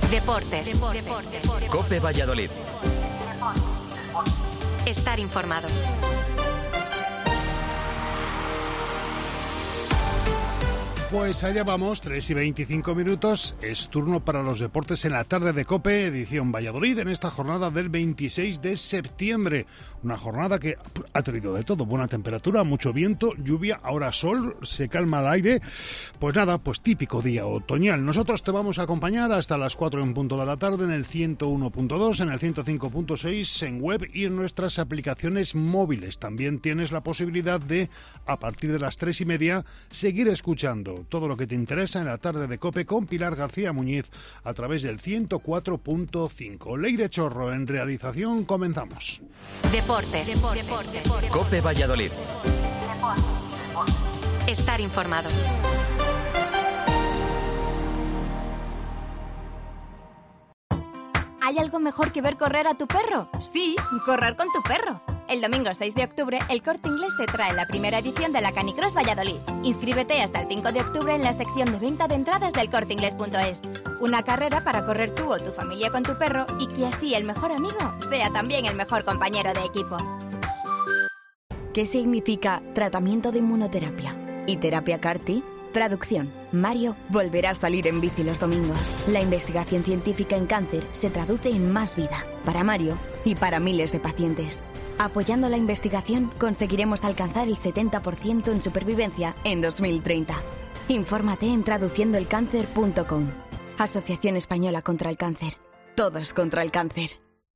Deportes. COPE Valladolid. Estar informado. Pues allá vamos, 3:25. Es turno para los deportes en la tarde de COPE, edición Valladolid, en esta jornada del 26 de septiembre. Una jornada que ha tenido de todo, buena temperatura, mucho viento, lluvia, ahora sol, se calma el aire. Pues nada, pues típico día otoñal. Nosotros te vamos a acompañar hasta las 4 en punto de la tarde en el 101.2, en el 105.6, en web y en nuestras aplicaciones móviles. También tienes la posibilidad de, a partir de las 3:30, seguir escuchando todo lo que te interesa en la tarde de COPE con Pilar García Muñiz a través del 104.5. Leire Chorro en realización, comenzamos. Deportes. COPE Valladolid. Estar informado. ¿Hay algo mejor que ver correr a tu perro? Sí, correr con tu perro. El domingo 6 de octubre, el Corte Inglés te trae la primera edición de la Canicross Valladolid. Inscríbete hasta el 5 de octubre en la sección de venta de entradas del corteinglés.es. Una carrera para correr tú o tu familia con tu perro y que así el mejor amigo sea también el mejor compañero de equipo. ¿Qué significa tratamiento de inmunoterapia? ¿Y terapia CAR-T? Traducción. Mario volverá a salir en bici los domingos. La investigación científica en cáncer se traduce en más vida, para Mario y para miles de pacientes. Apoyando la investigación, conseguiremos alcanzar el 70% en supervivencia en 2030. Infórmate en traduciendoelcáncer.com. Asociación Española contra el Cáncer. Todos contra el cáncer.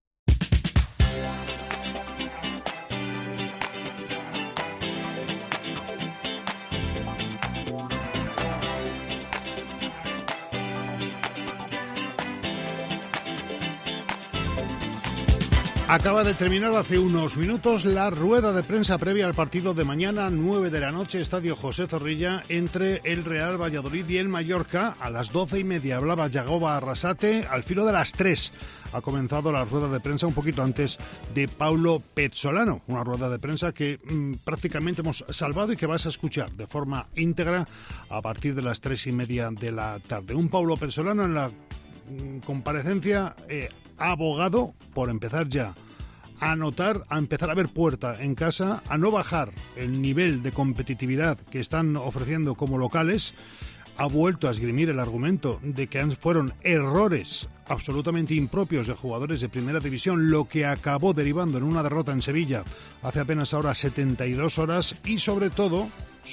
Acaba de terminar hace unos minutos la rueda de prensa previa al partido de mañana, 9 de la noche, Estadio José Zorrilla, entre el Real Valladolid y el Mallorca. A las 12:30 hablaba Yagoba Arrasate, al filo de las 3 ha comenzado la rueda de prensa, un poquito antes de Paulo Pezzolano. Una rueda de prensa que prácticamente hemos salvado y que vas a escuchar de forma íntegra a partir de las 3:30 de la tarde. Un Paulo Pezzolano en la comparecencia ha abogado por empezar ya a empezar a ver puerta en casa, a no bajar el nivel de competitividad que están ofreciendo como locales. Ha vuelto a esgrimir el argumento de que fueron errores absolutamente impropios de jugadores de primera división, lo que acabó derivando en una derrota en Sevilla hace apenas ahora 72 horas y sobre todo,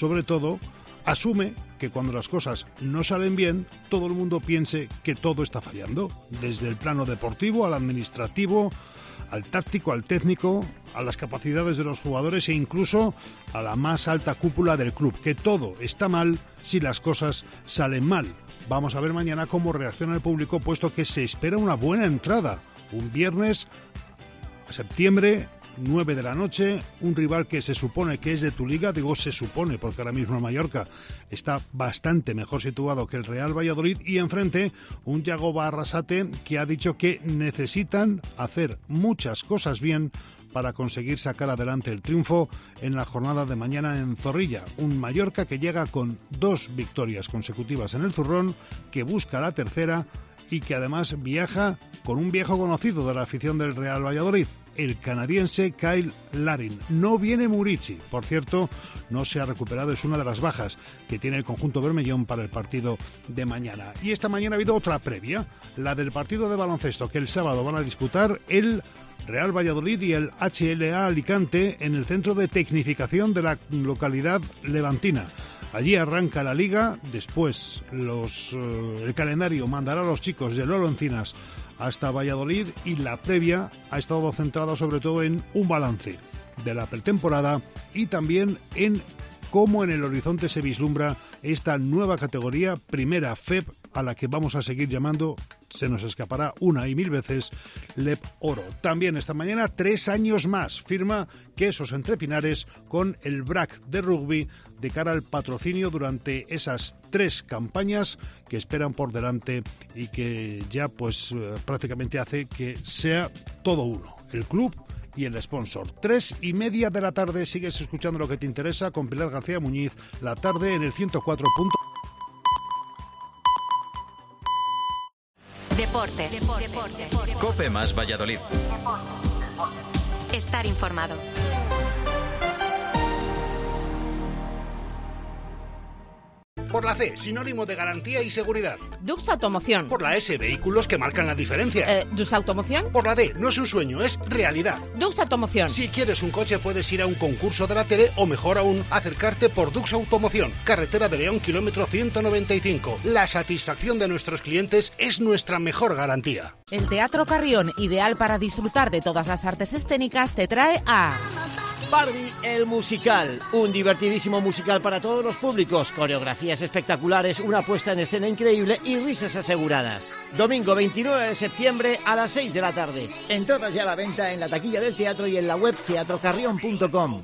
asume que cuando las cosas no salen bien, todo el mundo piense que todo está fallando, desde el plano deportivo al administrativo, al táctico, al técnico, a las capacidades de los jugadores e incluso a la más alta cúpula del club, que todo está mal si las cosas salen mal. Vamos a ver mañana cómo reacciona el público, puesto que se espera una buena entrada. Un viernes, septiembre, 9 de la noche, un rival que se supone que es de tu liga, digo se supone porque ahora mismo el Mallorca está bastante mejor situado que el Real Valladolid, y enfrente un Yagoba Arrasate que ha dicho que necesitan hacer muchas cosas bien para conseguir sacar adelante el triunfo en la jornada de mañana en Zorrilla. Un Mallorca que llega con 2 victorias consecutivas en el Zurrón, que busca la tercera y que además viaja con un viejo conocido de la afición del Real Valladolid, el canadiense Kyle Larin. No viene Murici, por cierto, no se ha recuperado, es una de las bajas que tiene el conjunto bermellón para el partido de mañana. Y esta mañana ha habido otra previa, la del partido de baloncesto que el sábado van a disputar el Real Valladolid y el HLA Alicante en el centro de tecnificación de la localidad levantina. Allí arranca la liga, después el calendario mandará a los chicos de Lolo Encinas hasta Valladolid y la previa ha estado centrada sobre todo en un balance de la pretemporada y también en cómo en el horizonte se vislumbra esta nueva categoría, Primera FEB, a la que vamos a seguir llamando, se nos escapará una y mil veces, LEP Oro. También esta mañana, 3 años más, firma Quesos Entre Pinares con el BRAC de rugby de cara al patrocinio durante esas 3 campañas que esperan por delante y que ya pues prácticamente hace que sea todo uno, el club y el sponsor. 3:30 de la tarde, sigues escuchando lo que te interesa con Pilar García Muñiz, la tarde en el 104. Deportes. Cope más Valladolid. Estar informado. Por la C, sinónimo de garantía y seguridad. Dux Automoción. Por la S, vehículos que marcan la diferencia. ¿Dux Automoción? Por la D, no es un sueño, es realidad. Dux Automoción. Si quieres un coche puedes ir a un concurso de la tele o mejor aún, acercarte por Dux Automoción. Carretera de León, kilómetro 195. La satisfacción de nuestros clientes es nuestra mejor garantía. El Teatro Carrión, ideal para disfrutar de todas las artes escénicas, te trae a... Barbie el musical, un divertidísimo musical para todos los públicos, coreografías espectaculares, una puesta en escena increíble y risas aseguradas. Domingo 29 de septiembre a las 6 de la tarde. Entradas ya a la venta en la taquilla del teatro y en la web teatrocarrión.com.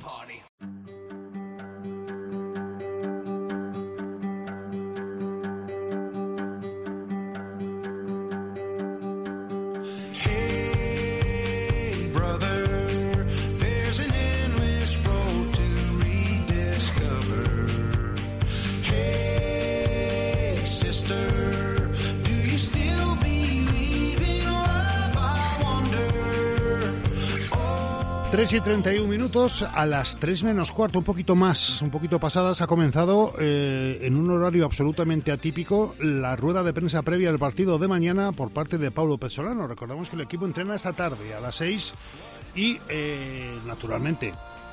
Y 31 minutos, a las 3 menos cuarto, un poquito pasadas, ha comenzado en un horario absolutamente atípico la rueda de prensa previa al partido de mañana por parte de Paulo Pezzolano. Recordamos que el equipo entrena esta tarde a las 6 y, naturalmente,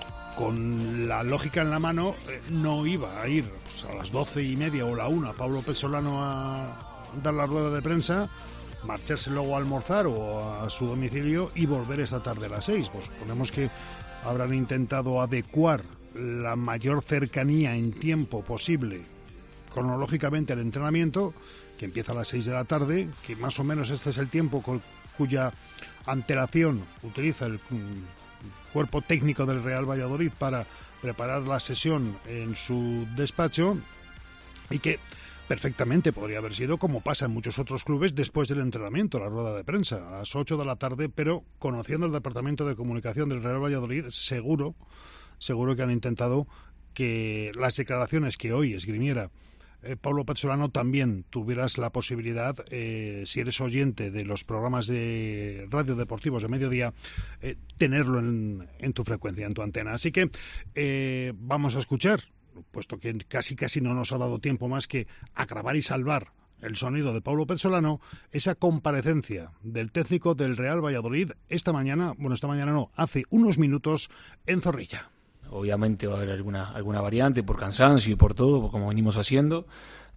con la lógica en la mano, no iba a ir pues, a las 12:30 o la 1 Paulo Pezzolano a dar la rueda de prensa, marcharse luego a almorzar o a su domicilio y volver esta tarde a las 6. Pues suponemos que habrán intentado adecuar la mayor cercanía en tiempo posible cronológicamente al entrenamiento, que empieza a las 6 de la tarde, que más o menos este es el tiempo cuya antelación utiliza el cuerpo técnico del Real Valladolid para preparar la sesión en su despacho, y que perfectamente podría haber sido, como pasa en muchos otros clubes, después del entrenamiento, la rueda de prensa, a las 8 de la tarde, pero conociendo el departamento de comunicación del Real Valladolid, seguro que han intentado que las declaraciones que hoy esgrimiera Paulo Pezzolano también tuvieras la posibilidad, si eres oyente de los programas de radio deportivos de mediodía, tenerlo en tu frecuencia, en tu antena. Así que vamos a escuchar, puesto que casi no nos ha dado tiempo más que a grabar y salvar el sonido de Paulo Pezzolano, esa comparecencia del técnico del Real Valladolid esta mañana, hace unos minutos en Zorrilla. Obviamente va a haber alguna variante por cansancio y por todo, como venimos haciendo.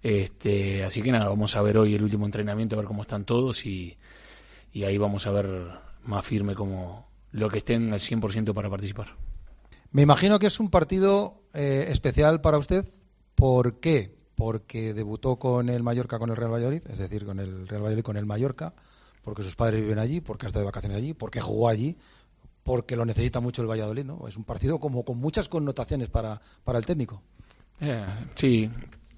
Así que nada, vamos a ver hoy el último entrenamiento, a ver cómo están todos y ahí vamos a ver más firme como lo que estén al 100% para participar. Me imagino que es un partido especial para usted. ¿Por qué? Porque debutó con el Mallorca, con el Real Valladolid, es decir, con el Real Valladolid, con el Mallorca, porque sus padres viven allí, porque ha estado de vacaciones allí, porque jugó allí, porque lo necesita mucho el Valladolid, ¿no? Es un partido como con muchas connotaciones para el técnico. Sí,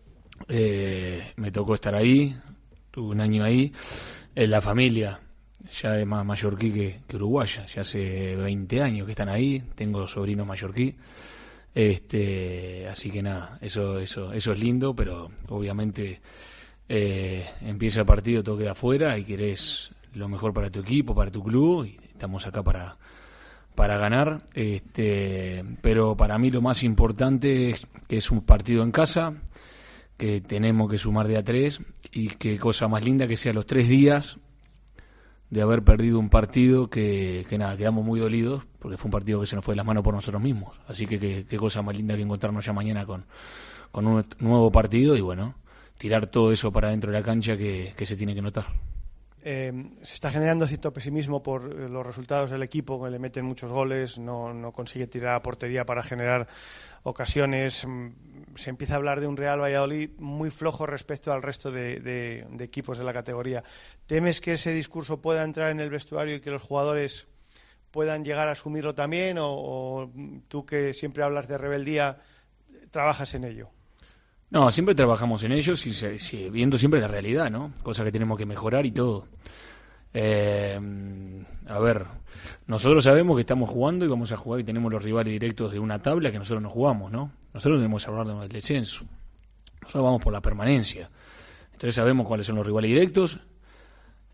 me tocó estar ahí, tuve un año ahí, la familia ya es más mallorquí que uruguaya, ya hace 20 años que están ahí, tengo sobrinos mallorquí, así que nada, eso es lindo, pero obviamente empieza el partido, todo queda afuera y querés lo mejor para tu equipo, para tu club, y estamos acá para ganar, pero para mí lo más importante es que es un partido en casa, que tenemos que sumar de a 3 y qué cosa más linda que sea los 3 días de haber perdido un partido que nada, quedamos muy dolidos porque fue un partido que se nos fue de las manos por nosotros mismos, así que qué cosa más linda que encontrarnos ya mañana con un nuevo partido y bueno, tirar todo eso para dentro de la cancha que se tiene que notar. Se está generando cierto pesimismo por los resultados del equipo, que le meten muchos goles, no consigue tirar a portería para generar ocasiones. Se empieza a hablar de un Real Valladolid muy flojo respecto al resto de equipos de la categoría. ¿Temes que ese discurso pueda entrar en el vestuario y que los jugadores puedan llegar a asumirlo también? ¿O tú, que siempre hablas de rebeldía, trabajas en ello? No, siempre trabajamos en ellos y viendo siempre la realidad, ¿no? Cosa que tenemos que mejorar y todo. A ver, nosotros sabemos que estamos jugando y vamos a jugar y tenemos los rivales directos de una tabla que nosotros no jugamos, ¿no? Nosotros tenemos que hablar del descenso. Nosotros vamos por la permanencia. Entonces sabemos cuáles son los rivales directos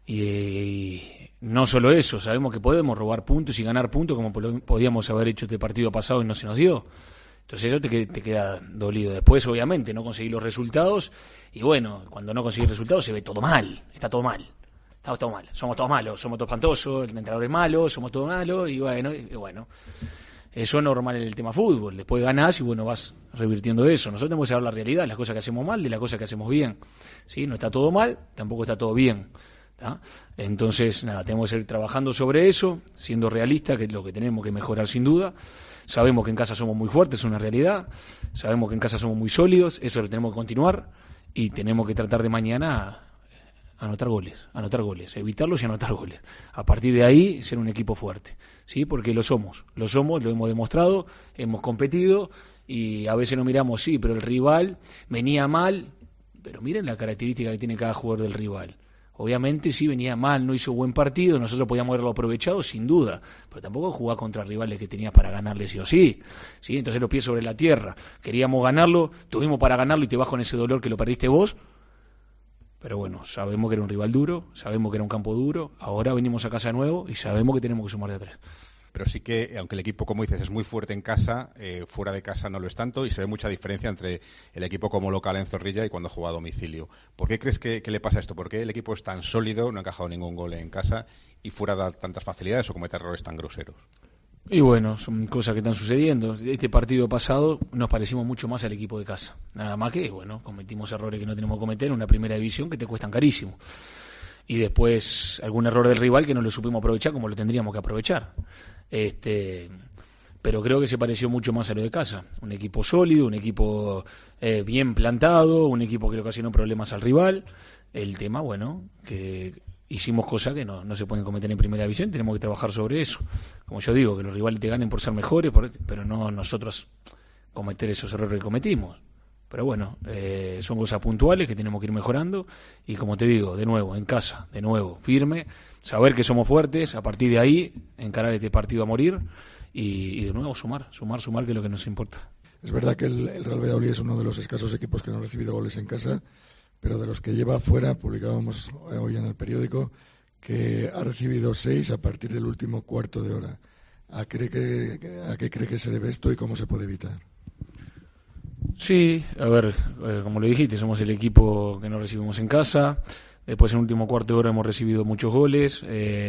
Y no solo eso, sabemos que podemos robar puntos y ganar puntos como podíamos haber hecho este partido pasado y no se nos dio. Entonces eso te queda dolido. Después, obviamente, no conseguir los resultados. Y bueno, cuando no conseguís resultados se ve todo mal. Está todo mal. Está todo mal. Somos todos malos. Somos todos espantosos. El entrenador es malo. Somos todos malos. Y bueno. Eso es normal en el tema fútbol. Después ganás y bueno, vas revirtiendo eso. Nosotros tenemos que saber la realidad, las cosas que hacemos mal de las cosas que hacemos bien. ¿Sí? No está todo mal, tampoco está todo bien. ¿Tá? Entonces, nada, tenemos que seguir trabajando sobre eso, siendo realistas, que es lo que tenemos que mejorar sin duda. Sabemos que en casa somos muy fuertes, es una realidad. Sabemos que en casa somos muy sólidos, eso lo tenemos que continuar. Y tenemos que tratar de mañana anotar goles, evitarlos y anotar goles. A partir de ahí, ser un equipo fuerte, ¿sí? Porque lo somos, lo hemos demostrado, hemos competido y a veces nos miramos, sí, pero el rival venía mal, pero miren la característica que tiene cada jugador del rival. Obviamente sí venía mal, no hizo buen partido, nosotros podíamos haberlo aprovechado sin duda, pero tampoco jugar contra rivales que tenías para ganarle sí o sí, ¿sí? Entonces los pies sobre la tierra, queríamos ganarlo, tuvimos para ganarlo y te vas con ese dolor que lo perdiste vos. Pero bueno, sabemos que era un rival duro, sabemos que era un campo duro, ahora venimos a casa de nuevo y sabemos que tenemos que sumar de 3. Pero sí que, aunque el equipo, como dices, es muy fuerte en casa, fuera de casa no lo es tanto y se ve mucha diferencia entre el equipo como local en Zorrilla y cuando juega a domicilio. ¿Por qué crees que le pasa esto? ¿Por qué el equipo es tan sólido, no ha encajado ningún gol en casa y fuera da tantas facilidades o comete errores tan groseros? Y bueno, son cosas que están sucediendo. Este partido pasado nos parecimos mucho más al equipo de casa. Nada más que, bueno, cometimos errores que no tenemos que cometer en una primera división que te cuestan carísimo. Y después algún error del rival que no lo supimos aprovechar como lo tendríamos que aprovechar. Pero creo que se pareció mucho más a lo de casa. Un equipo sólido, un equipo bien plantado, un equipo que le ocasionó problemas al rival. El tema, bueno, que hicimos cosas que no se pueden cometer en primera división, tenemos que trabajar sobre eso. Como yo digo, que los rivales te ganen por ser mejores, pero no nosotros cometer esos errores que cometimos. Pero bueno, son cosas puntuales que tenemos que ir mejorando y como te digo, de nuevo, en casa, de nuevo, firme, saber que somos fuertes, a partir de ahí, encarar este partido a morir y de nuevo sumar, que es lo que nos importa. Es verdad que el Real Valladolid es uno de los escasos equipos que no ha recibido goles en casa, pero de los que lleva fuera, publicábamos hoy en el periódico, que ha recibido 6 a partir del último cuarto de hora. ¿A qué cree que se debe esto y cómo se puede evitar? Sí, a ver, como lo dijiste, somos el equipo que no recibimos en casa. Después en el último cuarto de hora hemos recibido muchos goles,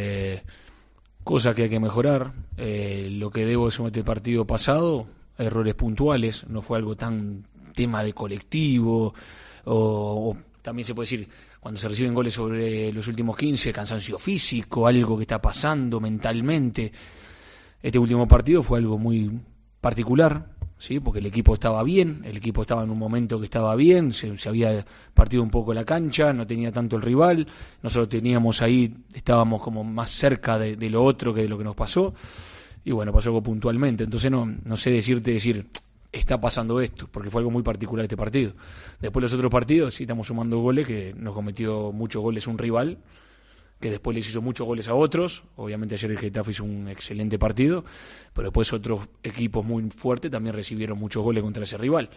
cosas que hay que mejorar. Lo que debo es este partido pasado, errores puntuales, no fue algo tan tema de colectivo, o también se puede decir, cuando se reciben goles sobre los últimos 15, cansancio físico, algo que está pasando mentalmente. Este último partido fue algo muy particular, ¿sí? Porque el equipo estaba bien, el equipo estaba en un momento que estaba bien, se había partido un poco la cancha, no tenía tanto el rival, nosotros teníamos ahí, estábamos como más cerca de lo otro que de lo que nos pasó, y bueno, pasó algo puntualmente, entonces no sé decir está pasando esto, porque fue algo muy particular este partido. Después los otros partidos sí estamos sumando goles, que nos cometió muchos goles un rival, que después les hizo muchos goles a otros. Obviamente ayer el Getafe hizo un excelente partido, pero después otros equipos muy fuertes también recibieron muchos goles contra ese rival.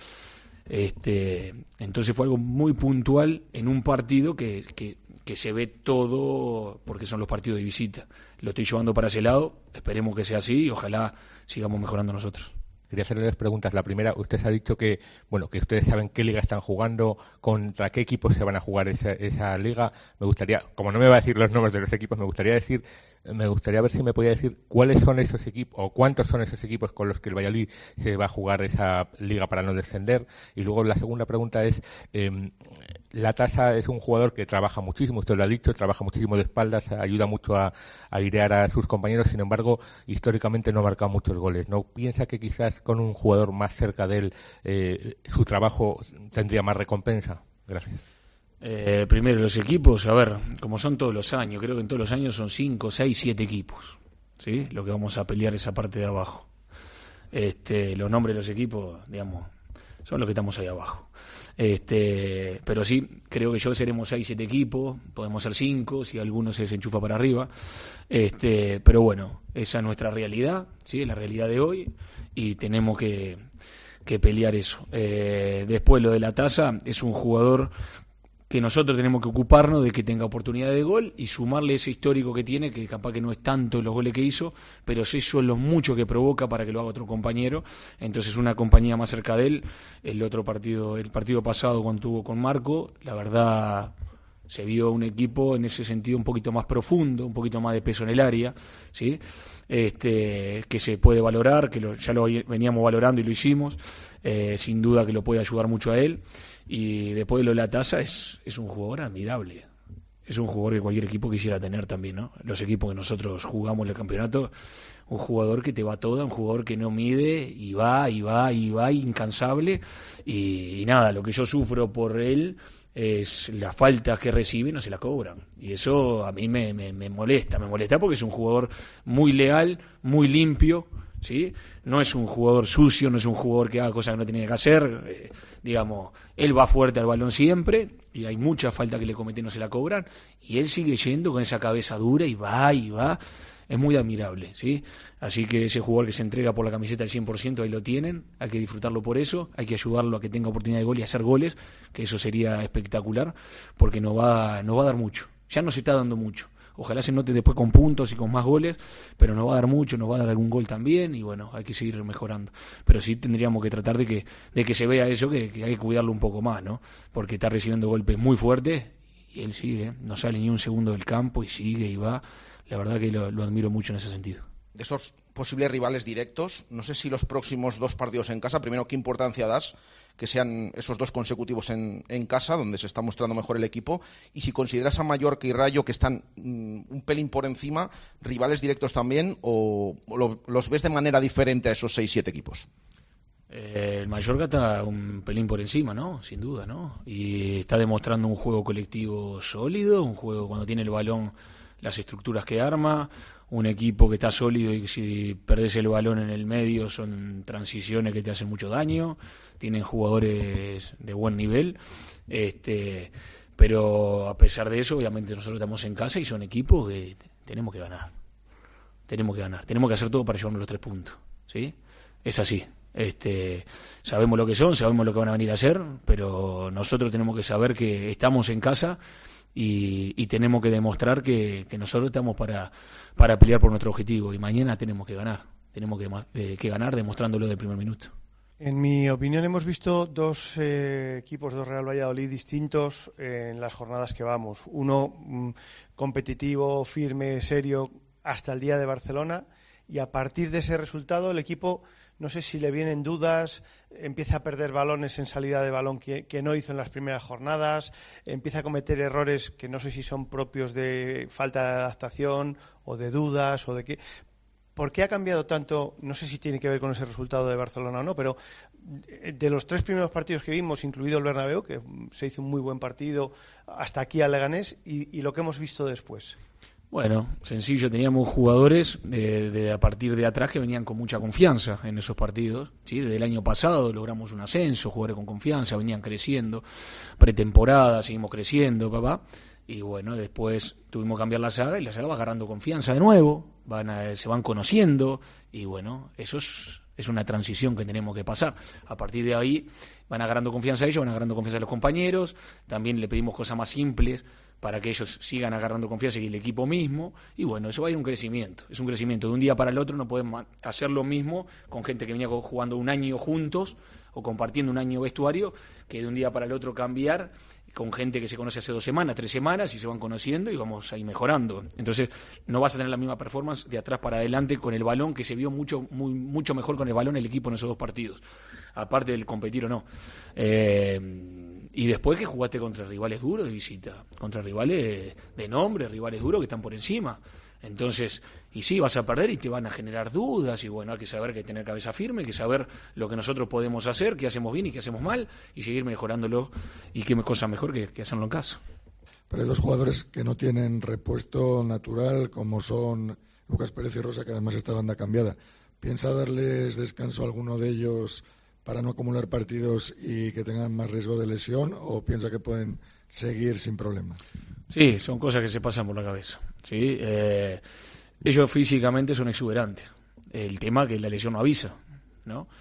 Entonces fue algo muy puntual en un partido que se ve todo, porque son los partidos de visita. Lo estoy llevando para ese lado, esperemos que sea así y ojalá sigamos mejorando nosotros. Quería hacerle dos preguntas. La primera, usted ha dicho que ustedes saben qué liga están jugando, contra qué equipos se van a jugar esa liga. Me gustaría, como no me va a decir los nombres de los equipos, me gustaría ver si me podía decir cuáles son esos equipos o cuántos son esos equipos con los que el Valladolid se va a jugar esa liga para no descender. Y luego la segunda pregunta es, La Tasa es un jugador que trabaja muchísimo, usted lo ha dicho, trabaja muchísimo de espaldas, ayuda mucho a airear a sus compañeros, sin embargo, históricamente no ha marcado muchos goles. ¿No piensa que quizás con un jugador más cerca de él su trabajo tendría más recompensa? Gracias. Primero, los equipos, a ver, como son todos los años, creo que en todos los años son 5, 6, 7 equipos, ¿sí? Lo que vamos a pelear esa parte de abajo. Los nombres de los equipos, digamos, son los que estamos ahí abajo. Pero sí, creo que yo seremos 6, 7 equipos, podemos ser 5 si alguno se desenchufa para arriba. Pero bueno, esa es nuestra realidad, ¿sí? La realidad de hoy, y tenemos que pelear eso. Después lo de La Tasa, es un jugador que nosotros tenemos que ocuparnos de que tenga oportunidad de gol y sumarle ese histórico que tiene, que capaz que no es tanto los goles que hizo, pero eso es lo mucho que provoca para que lo haga otro compañero. Entonces una compañía más cerca de él. El partido pasado cuando tuvo con Marco, la verdad se vio un equipo en ese sentido un poquito más profundo, un poquito más de peso en el área, ¿sí? Que se puede valorar, que ya lo veníamos valorando y lo hicimos, sin duda que lo puede ayudar mucho a él. Y después de lo de la tasa, es un jugador admirable. Es un jugador que cualquier equipo quisiera tener también, ¿no? Los equipos que nosotros jugamos en el campeonato, un jugador que te va toda, un jugador que no mide y va, incansable. Y nada, lo que yo sufro por él es las faltas que recibe, no se las cobran. Y eso a mí me molesta porque es un jugador muy leal, muy limpio, ¿sí? No es un jugador sucio, no es un jugador que haga cosas que no tiene que hacer, digamos, él va fuerte al balón siempre y hay mucha falta que le cometen, no se la cobran, y él sigue yendo con esa cabeza dura y va, es muy admirable, ¿sí? Así que ese jugador que se entrega por la camiseta al 100%, ahí lo tienen, hay que disfrutarlo por eso, hay que ayudarlo a que tenga oportunidad de gol y hacer goles, que eso sería espectacular, porque nos va a dar mucho, ya no se está dando mucho. Ojalá se note después con puntos y con más goles, pero nos va a dar mucho, nos va a dar algún gol también y bueno, hay que seguir mejorando. Pero sí tendríamos que tratar de que se vea eso, que hay que cuidarlo un poco más, ¿no? Porque está recibiendo golpes muy fuertes y él sigue, no sale ni un segundo del campo y sigue y va. La verdad que lo admiro mucho en ese sentido. De esos posibles rivales directos, no sé si los próximos 2 partidos en casa, primero, ¿qué importancia das que sean esos 2 consecutivos en casa, donde se está mostrando mejor el equipo? Y si consideras a Mallorca y Rayo, que están un pelín por encima, rivales directos también, o los ves de manera diferente a esos 6-7 equipos. El Mallorca está un pelín por encima, ¿no? Sin duda, ¿no? Y está demostrando un juego colectivo sólido, un juego cuando tiene el balón, las estructuras que arma, un equipo que está sólido y si perdés el balón en el medio son transiciones que te hacen mucho daño, tienen jugadores de buen nivel, pero a pesar de eso, obviamente nosotros estamos en casa y son equipos que tenemos que ganar, tenemos que hacer todo para llevarnos los 3 puntos, ¿sí? Es así. Sabemos lo que son, sabemos lo que van a venir a hacer, pero nosotros tenemos que saber que estamos en casa y tenemos que demostrar que nosotros estamos para pelear por nuestro objetivo y mañana tenemos que ganar demostrándolo del primer minuto. En mi opinión hemos visto 2 equipos, 2 Real Valladolid distintos en las jornadas que vamos. Uno competitivo, firme, serio hasta el día de Barcelona, y a partir de ese resultado el equipo, no sé si le vienen dudas, empieza a perder balones en salida de balón que no hizo en las primeras jornadas, empieza a cometer errores que no sé si son propios de falta de adaptación o de dudas o de qué. ¿Por qué ha cambiado tanto? No sé si tiene que ver con ese resultado de Barcelona o no, pero de los 3 primeros partidos que vimos, incluido el Bernabéu, que se hizo un muy buen partido, hasta aquí al Leganés, y lo que hemos visto después. Bueno, sencillo, teníamos jugadores a partir de atrás que venían con mucha confianza en esos partidos, ¿sí? Desde el año pasado logramos un ascenso, jugadores con confianza, venían creciendo, pretemporada, seguimos creciendo, y bueno, después tuvimos que cambiar la saga y la saga va agarrando confianza de nuevo, se van conociendo y bueno, eso es una transición que tenemos que pasar. A partir de ahí van agarrando confianza ellos, van agarrando confianza los compañeros, también le pedimos cosas más simples para que ellos sigan agarrando confianza y el equipo mismo, y bueno, eso va a ir un crecimiento, es un crecimiento, de un día para el otro no podemos hacer lo mismo con gente que venía jugando un año juntos o compartiendo un año vestuario, que de un día para el otro cambiar con gente que se conoce hace 2 semanas, 3 semanas y se van conociendo y vamos a ir mejorando. Entonces no vas a tener la misma performance de atrás para adelante con el balón, que se vio mucho mejor con el balón el equipo en esos 2 partidos, aparte del competir o no. Y después que jugaste contra rivales duros de visita, contra rivales de nombre, rivales duros que están por encima. Entonces, y sí, vas a perder y te van a generar dudas, y bueno, hay que saber que hay que tener cabeza firme, hay que saber lo que nosotros podemos hacer, qué hacemos bien y qué hacemos mal, y seguir mejorándolo, y qué cosa mejor que hacerlo en casa. Pero hay 2 jugadores que no tienen repuesto natural, como son Lucas Pérez y Rosa, que además esta banda cambiada. ¿Piensa darles descanso a alguno de ellos para no acumular partidos y que tengan más riesgo de lesión, o piensa que pueden seguir sin problema? Sí, son cosas que se pasan por la cabeza, ¿sí? Ellos físicamente son exuberantes. El tema es que la lesión no avisa, ¿no?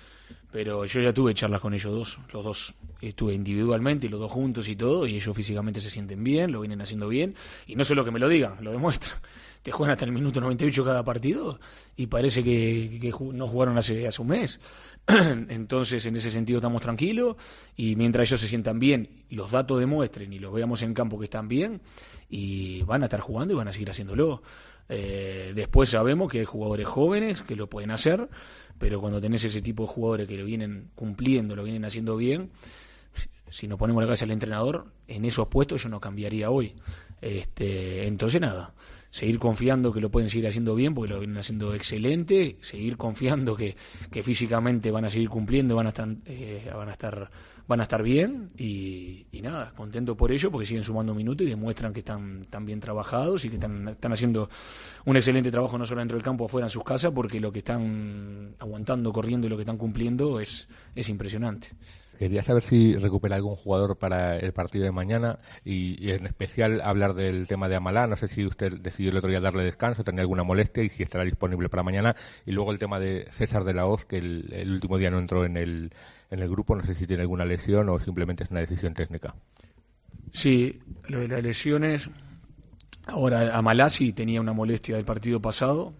pero yo ya tuve charlas con ellos los dos. Estuve individualmente, los dos juntos y todo, y ellos físicamente se sienten bien, lo vienen haciendo bien, y no solo que me lo digan, lo demuestran. Te juegan hasta el minuto 98 cada partido y parece que no jugaron hace un mes. Entonces, en ese sentido estamos tranquilos, y mientras ellos se sientan bien, los datos demuestren y los veamos en campo que están bien, y van a estar jugando y van a seguir haciéndolo. Después sabemos que hay jugadores jóvenes que lo pueden hacer, pero cuando tenés ese tipo de jugadores que lo vienen cumpliendo, lo vienen haciendo bien, si nos ponemos la cabeza al entrenador, en esos puestos yo no cambiaría hoy. Entonces nada, seguir confiando que lo pueden seguir haciendo bien porque lo vienen haciendo excelente, seguir confiando que físicamente van a seguir cumpliendo, van a estar bien, y nada, contento por ello porque siguen sumando minutos y demuestran que están bien trabajados y que están haciendo un excelente trabajo no solo dentro del campo, afuera en sus casas, porque lo que están aguantando, corriendo y lo que están cumpliendo es impresionante. Quería saber si recupera algún jugador para el partido de mañana y en especial hablar del tema de Amalá. No sé si usted decidió el otro día darle descanso, tenía alguna molestia y si estará disponible para mañana. Y luego el tema de César de la Hoz, que el último día no entró en el grupo. No sé si tiene alguna lesión o simplemente es una decisión técnica. Sí, lo de las lesiones. Ahora, Amalá sí tenía una molestia del partido pasado.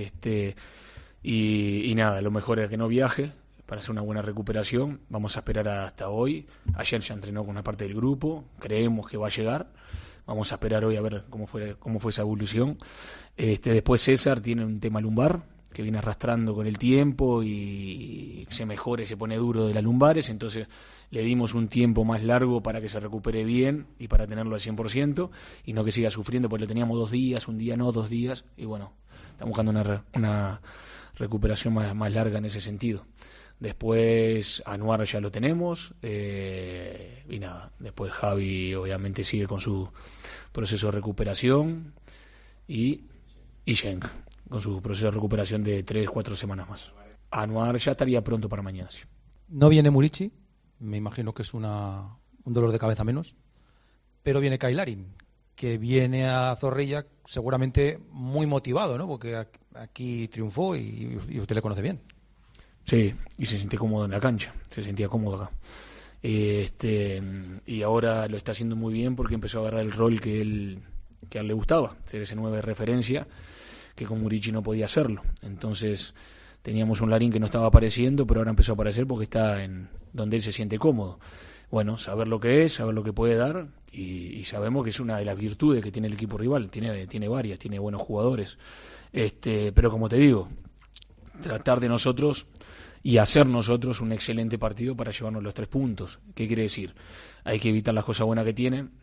Y nada, lo mejor era que no viaje para hacer una buena recuperación. Vamos a esperar hasta hoy. Ayer ya entrenó con una parte del grupo, creemos que va a llegar. Vamos a esperar hoy a ver cómo fue esa evolución. Después César tiene un tema lumbar que viene arrastrando con el tiempo y se mejore, se pone duro de las lumbares, entonces le dimos un tiempo más largo para que se recupere bien y para tenerlo al 100% y no que siga sufriendo, porque lo teníamos 2 días, un día no, 2 días, y bueno, estamos buscando una recuperación más larga en ese sentido. Después Anuar ya lo tenemos, y nada, después Javi obviamente sigue con su proceso de recuperación y Schenk con su proceso de recuperación de 3-4 semanas más. Anuar ya estaría pronto para mañana, sí. No viene Murici, me imagino que es un dolor de cabeza menos, pero viene Kailarin, que viene a Zorrilla seguramente muy motivado, ¿no? Porque aquí triunfó y usted le conoce bien. Sí, y se siente cómodo en la cancha, se sentía cómodo acá. Y ahora lo está haciendo muy bien porque empezó a agarrar el rol que a él le gustaba, ser ese 9 de referencia, que con Murici no podía hacerlo. Entonces teníamos un Larín que no estaba apareciendo, pero ahora empezó a aparecer porque está en donde él se siente cómodo. Bueno, saber lo que es, saber lo que puede dar, y sabemos que es una de las virtudes que tiene el equipo rival. Tiene varias, tiene buenos jugadores. Pero como te digo, tratar de nosotros y hacer nosotros un excelente partido para llevarnos los 3 puntos. ¿Qué quiere decir? Hay que evitar las cosas buenas que tienen,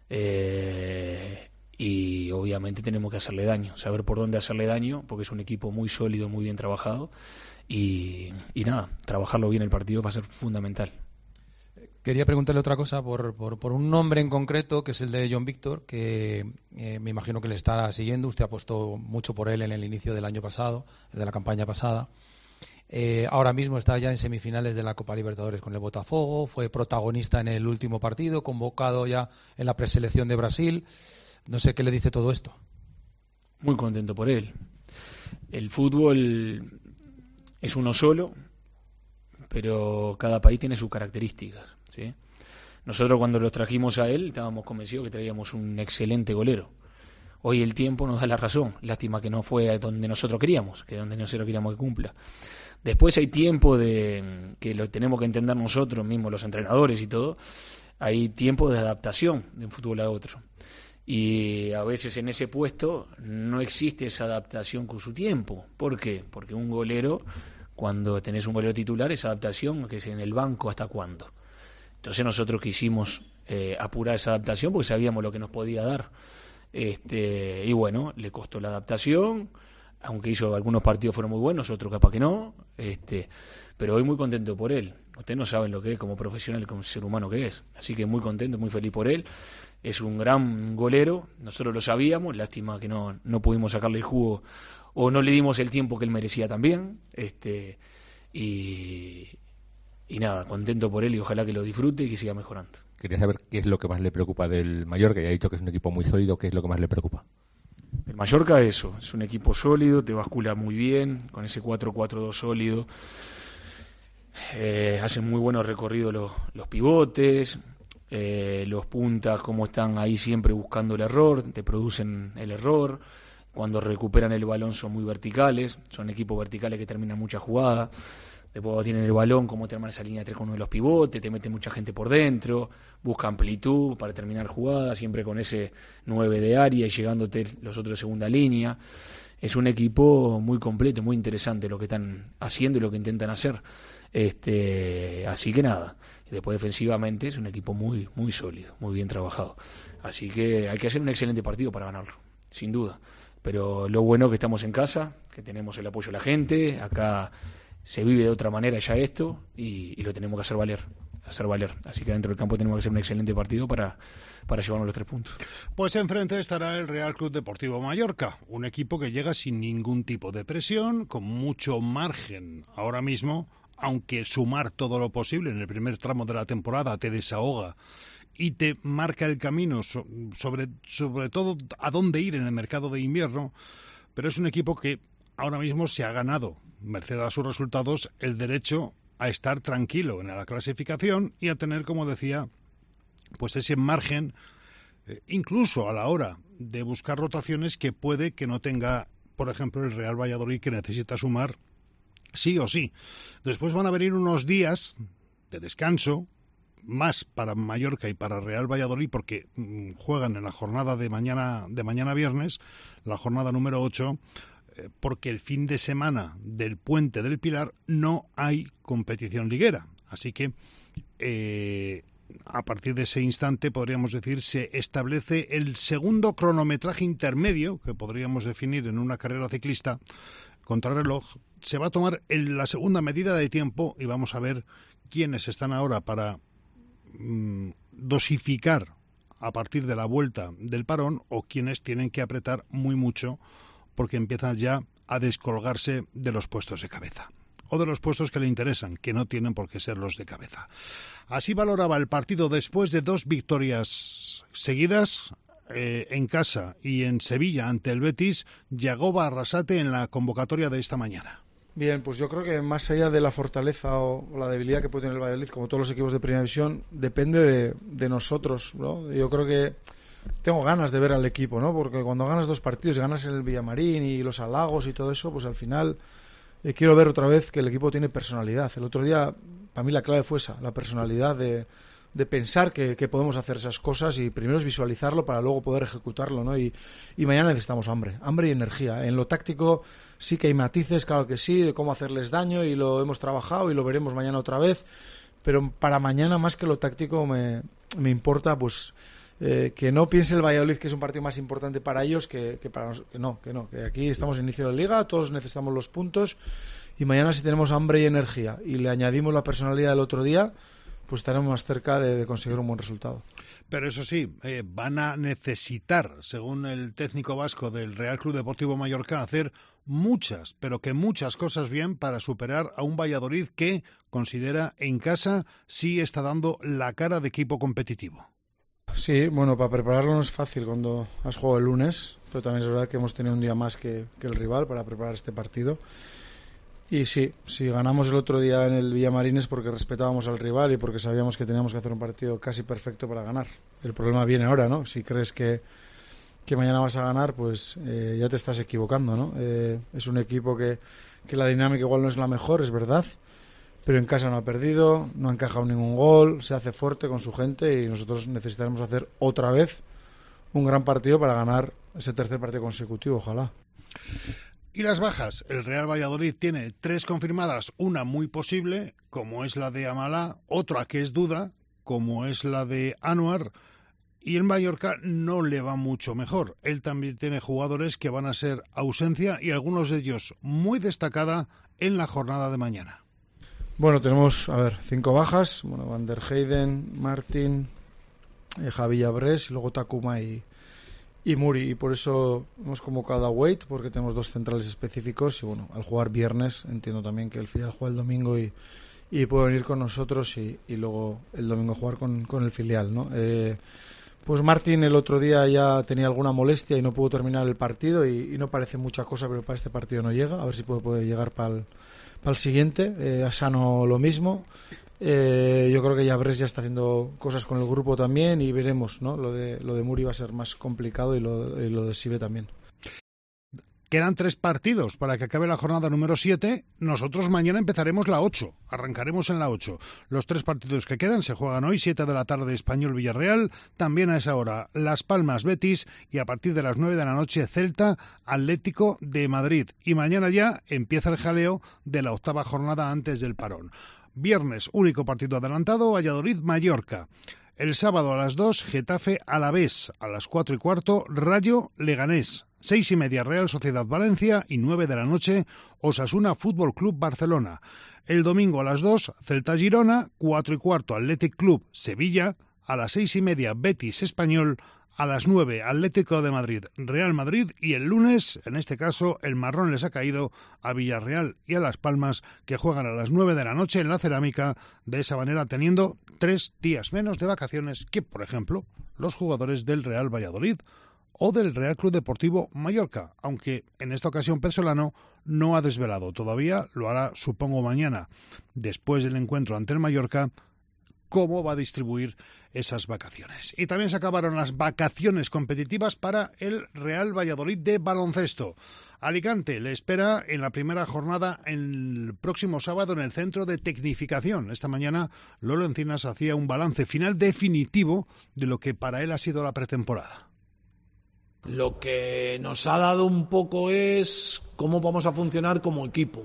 y obviamente tenemos que hacerle daño, saber por dónde hacerle daño, porque es un equipo muy sólido, muy bien trabajado, y nada, trabajarlo bien el partido va a ser fundamental. Quería preguntarle otra cosa por un nombre en concreto, que es el de John Víctor, que me imagino que le estará siguiendo. Usted apostó mucho por él en el inicio del año pasado, de la campaña pasada. Ahora mismo está ya en semifinales de la Copa Libertadores con el Botafogo, fue protagonista en el último partido, convocado ya en la preselección de Brasil. No sé qué le dice todo esto. Muy contento por él. El fútbol es uno solo, pero cada país tiene sus características, ¿sí? Nosotros cuando lo trajimos a él estábamos convencidos que traíamos un excelente golero. Hoy el tiempo nos da la razón. Lástima que no fue donde nosotros queríamos, que donde nosotros queríamos que cumpla. Después hay tiempo que lo tenemos que entender nosotros mismos, los entrenadores y todo. Hay tiempo de adaptación de un fútbol a otro. Y a veces en ese puesto no existe esa adaptación con su tiempo. ¿Por qué? Porque un golero, cuando tenés un golero titular, esa adaptación que es en el banco, ¿hasta cuándo? Entonces nosotros quisimos apurar esa adaptación porque sabíamos lo que nos podía dar. Y bueno, le costó la adaptación, aunque hizo algunos partidos fueron muy buenos, otros capaz que no. Pero hoy muy contento por él. Ustedes no saben lo que es como profesional, como ser humano que es. Así que muy contento, muy feliz por él. Es un gran golero, nosotros lo sabíamos, lástima que no pudimos sacarle el jugo o no le dimos el tiempo que él merecía también. Y nada, contento por él y ojalá que lo disfrute y que siga mejorando. Quería saber qué es lo que más le preocupa del Mallorca, ya ha dicho que es un equipo muy sólido, ¿qué es lo que más le preocupa? El Mallorca eso, es un equipo sólido, te bascula muy bien, con ese 4-4-2 sólido. hacen muy buenos recorridos los pivotes, los puntas, como están ahí siempre buscando el error, te producen el error. Cuando recuperan el balón son muy verticales, son equipos verticales que terminan muchas jugadas. Después tienen el balón, como te arman esa línea de 3 con uno de los pivotes, te mete mucha gente por dentro, busca amplitud para terminar jugadas, siempre con ese 9 de área y llegándote los otros de segunda línea. Es un equipo muy completo, muy interesante lo que están haciendo y lo que intentan hacer. Así que nada, después defensivamente es un equipo muy, muy sólido, muy bien trabajado. Así que hay que hacer un excelente partido para ganarlo, sin duda. Pero lo bueno es que estamos en casa, que tenemos el apoyo de la gente, acá se vive de otra manera ya esto y lo tenemos que hacer valer. Así que dentro del campo tenemos que hacer un excelente partido para llevarnos los 3 puntos. Pues enfrente estará el Real Club Deportivo Mallorca, un equipo que llega sin ningún tipo de presión, con mucho margen ahora mismo, aunque sumar todo lo posible en el primer tramo de la temporada te desahoga y te marca el camino sobre todo a dónde ir en el mercado de invierno, pero es un equipo que ahora mismo se ha ganado, merced a sus resultados, el derecho a estar tranquilo en la clasificación y a tener, como decía, pues ese margen, incluso a la hora de buscar rotaciones que puede que no tenga, por ejemplo, el Real Valladolid, que necesita sumar sí o sí. Después van a venir unos días de descanso, más para Mallorca y para Real Valladolid, porque juegan en la jornada de mañana viernes, la jornada número 8, porque el fin de semana del Puente del Pilar no hay competición liguera. Así que a partir de ese instante, podríamos decir, se establece el segundo cronometraje intermedio, que podríamos definir en una carrera ciclista contrarreloj. Se va a tomar la segunda medida de tiempo y vamos a ver quiénes están ahora para dosificar a partir de la vuelta del parón o quienes tienen que apretar muy mucho porque empiezan ya a descolgarse de los puestos de cabeza o de los puestos que le interesan, que no tienen por qué ser los de cabeza. Así valoraba el partido después de 2 victorias seguidas en casa y en Sevilla ante el Betis, Yagoba Arrasate en la convocatoria de esta mañana. Bien, pues yo creo que más allá de la fortaleza o la debilidad que puede tener el Valladolid, como todos los equipos de Primera División, depende de nosotros, ¿no? Yo creo que tengo ganas de ver al equipo, ¿no? Porque cuando ganas 2 partidos y ganas en el Villamarín y los halagos y todo eso, pues al final quiero ver otra vez que el equipo tiene personalidad. El otro día, para mí la clave fue esa, la personalidad de pensar que podemos hacer esas cosas y primero es visualizarlo para luego poder ejecutarlo, ¿no? Y mañana necesitamos hambre y energía. En lo táctico sí que hay matices, claro que sí, de cómo hacerles daño y lo hemos trabajado y lo veremos mañana otra vez, pero para mañana más que lo táctico me importa pues que no piense el Valladolid que es un partido más importante para ellos que para nosotros, que aquí estamos en inicio de liga, todos necesitamos los puntos y mañana si tenemos hambre y energía y le añadimos la personalidad del otro día, pues estaremos más cerca de conseguir un buen resultado. Pero eso sí, van a necesitar, según el técnico vasco del Real Club Deportivo Mallorca, hacer muchas, pero que muchas cosas bien para superar a un Valladolid que considera en casa sí está dando la cara de equipo competitivo. Sí, bueno, para prepararlo no es fácil cuando has jugado el lunes, pero también es verdad que hemos tenido un día más que el rival para preparar este partido. Y sí, si ganamos el otro día en el Villamarín es porque respetábamos al rival y porque sabíamos que teníamos que hacer un partido casi perfecto para ganar. El problema viene ahora, ¿no? Si crees que mañana vas a ganar, pues ya te estás equivocando, ¿no? Es un equipo que la dinámica igual no es la mejor, es verdad, pero en casa no ha perdido, no ha encajado ningún gol, se hace fuerte con su gente y nosotros necesitaremos hacer otra vez un gran partido para ganar ese tercer partido consecutivo, ojalá. Y las bajas, el Real Valladolid tiene 3 confirmadas, una muy posible, como es la de Amalá, otra que es duda, como es la de Anuar, y en Mallorca no le va mucho mejor. Él también tiene jugadores que van a ser ausencia y algunos de ellos muy destacada en la jornada de mañana. Bueno, tenemos, 5 bajas, Van der Heyden, Martín, Javi Llabrés y luego Takuma y Muri, y por eso hemos convocado a Wade, porque tenemos 2 centrales específicos, y bueno, al jugar viernes entiendo también que el filial juega el domingo y puede venir con nosotros y luego el domingo jugar con el filial, ¿no? Pues Martín el otro día ya tenía alguna molestia y no pudo terminar el partido y no parece mucha cosa, pero para este partido no llega. A ver si puede llegar para el siguiente. Asano lo mismo. Yo creo que ya Bres ya está haciendo cosas con el grupo también y veremos, ¿no? Lo de Muri va a ser más complicado y lo de Sibe también. Quedan 3 partidos para que acabe la jornada número 7. Nosotros mañana empezaremos la 8. Arrancaremos en la 8. Los 3 partidos que quedan se juegan hoy, 7 de la tarde, Español-Villarreal. También a esa hora, Las Palmas-Betis. Y a partir de las 9 de la noche, Celta-Atlético de Madrid. Y mañana ya empieza el jaleo de la 8ª jornada antes del parón. Viernes, único partido adelantado, Valladolid-Mallorca. El sábado a las 2, Getafe-Alavés. A las 4:15, Rayo-Leganés. 6:30, Real Sociedad Valencia. Y 9 de la noche, Osasuna Fútbol Club Barcelona. El domingo a las 2, Celta-Girona. 4:15, Athletic Club Sevilla. A las 6:30, Betis Español. A las 9, Atlético de Madrid, Real Madrid. Y el lunes, en este caso, el marrón les ha caído a Villarreal y a Las Palmas, que juegan a las 9 de la noche en la Cerámica, de esa manera teniendo 3 días menos de vacaciones que, por ejemplo, los jugadores del Real Valladolid o del Real Club Deportivo Mallorca, aunque en esta ocasión Pesolano no ha desvelado todavía, lo hará supongo mañana, después del encuentro ante el Mallorca, cómo va a distribuir esas vacaciones. Y también se acabaron las vacaciones competitivas para el Real Valladolid de baloncesto. Alicante le espera en la primera jornada el próximo sábado en el Centro de Tecnificación. Esta mañana Lolo Encinas hacía un balance final definitivo de lo que para él ha sido la pretemporada. Lo que nos ha dado un poco es cómo vamos a funcionar como equipo.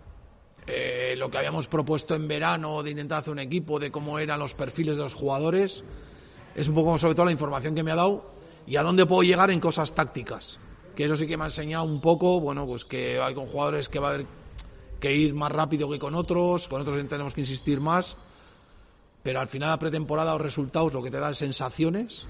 Lo que habíamos propuesto en verano de intentar hacer un equipo, de cómo eran los perfiles de los jugadores, es un poco sobre todo la información que me ha dado y a dónde puedo llegar en cosas tácticas, que eso sí que me ha enseñado un poco, bueno, pues que hay con jugadores que va a haber que ir más rápido que con otros tenemos que insistir más, pero al final la pretemporada o resultados lo que te da es sensaciones.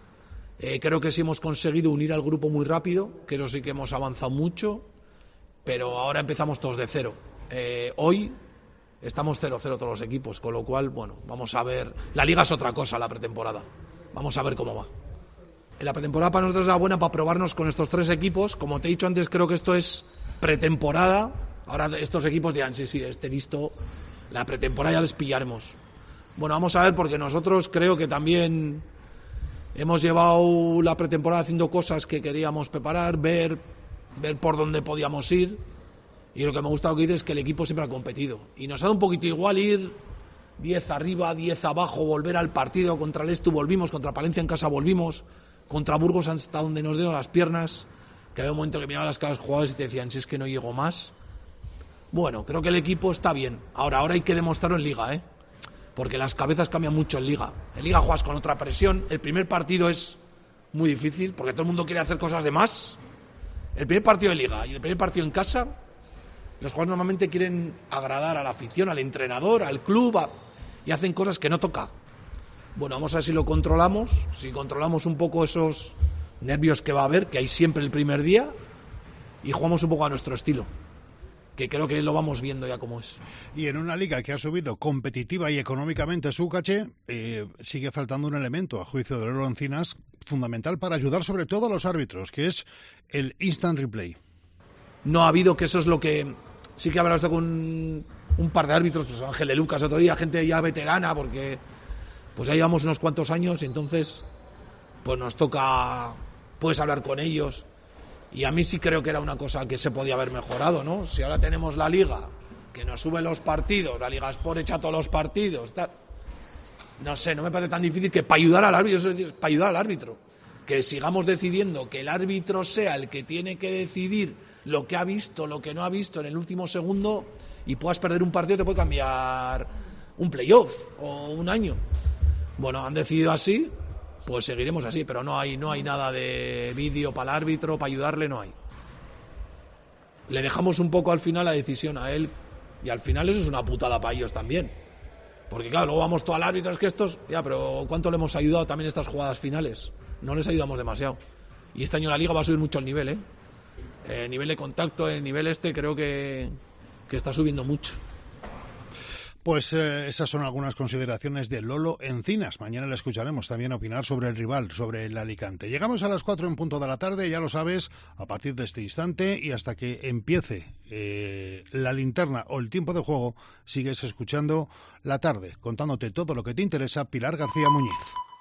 Creo que sí hemos conseguido unir al grupo muy rápido, que eso sí que hemos avanzado mucho, pero ahora empezamos todos de cero. Hoy estamos 0-0 todos los equipos, con lo cual, bueno, vamos a ver. La Liga es otra cosa, la pretemporada. Vamos a ver cómo va. La pretemporada para nosotros es buena para probarnos con estos 3 equipos. Como te he dicho antes, creo que esto es pretemporada. Ahora estos equipos dirán, sí, esté listo. La pretemporada ya les pillaremos. Bueno, vamos a ver, porque nosotros creo que también hemos llevado la pretemporada haciendo cosas que queríamos preparar, ver por dónde podíamos ir. Y lo que me gusta lo que dices es que el equipo siempre ha competido. Y nos ha dado un poquito igual ir 10 arriba, 10 abajo, volver al partido. Contra el Estu volvimos, contra Palencia en casa volvimos, contra Burgos hasta donde nos dieron las piernas, que había un momento que miraba las caras de los jugadores y te decían, si es que no llego más. Bueno, creo que el equipo está bien. Ahora hay que demostrarlo en Liga, porque las cabezas cambian mucho en Liga. En Liga juegas con otra presión. El primer partido es muy difícil, porque todo el mundo quiere hacer cosas de más. El primer partido de Liga y el primer partido en casa, los jugadores normalmente quieren agradar a la afición, al entrenador, al club, y hacen cosas que no toca. Bueno, vamos a ver si lo controlamos, si controlamos un poco esos nervios que va a haber, que hay siempre el primer día, y jugamos un poco a nuestro estilo, que creo que lo vamos viendo ya como es. Y en una liga que ha subido competitiva y económicamente su caché, sigue faltando un elemento, a juicio de Lolo Encinas, fundamental para ayudar sobre todo a los árbitros, que es el instant replay. No ha habido, que eso es lo que sí que habrá con un par de árbitros, pues Ángel de Lucas otro día, gente ya veterana, porque pues ya llevamos unos cuantos años y entonces pues nos toca, puedes hablar con ellos, y a mí sí creo que era una cosa que se podía haber mejorado, ¿no? Si ahora tenemos la Liga, que nos sube los partidos, la Liga Sport echa todos los partidos, no sé, no me parece tan difícil que para ayudar al árbitro, que sigamos decidiendo que el árbitro sea el que tiene que decidir lo que ha visto, lo que no ha visto en el último segundo, y puedas perder un partido, te puede cambiar un playoff o un año. Bueno, han decidido así, pues seguiremos así, pero no hay nada de vídeo para el árbitro, para ayudarle, no hay. Le dejamos un poco al final la decisión a él, y al final eso es una putada para ellos también. Porque claro, luego vamos todo al árbitro, es que estos, ya, pero ¿cuánto le hemos ayudado también estas jugadas finales? No les ayudamos demasiado. Y este año la Liga va a subir mucho el nivel, El nivel de contacto, el nivel creo que está subiendo mucho. Pues esas son algunas consideraciones de Lolo Encinas. Mañana le escucharemos también opinar sobre el rival, sobre el Alicante. Llegamos a las 4 en punto de la tarde, ya lo sabes, a partir de este instante y hasta que empiece la linterna o el tiempo de juego, sigues escuchando La Tarde, contándote todo lo que te interesa. Pilar García Muñiz.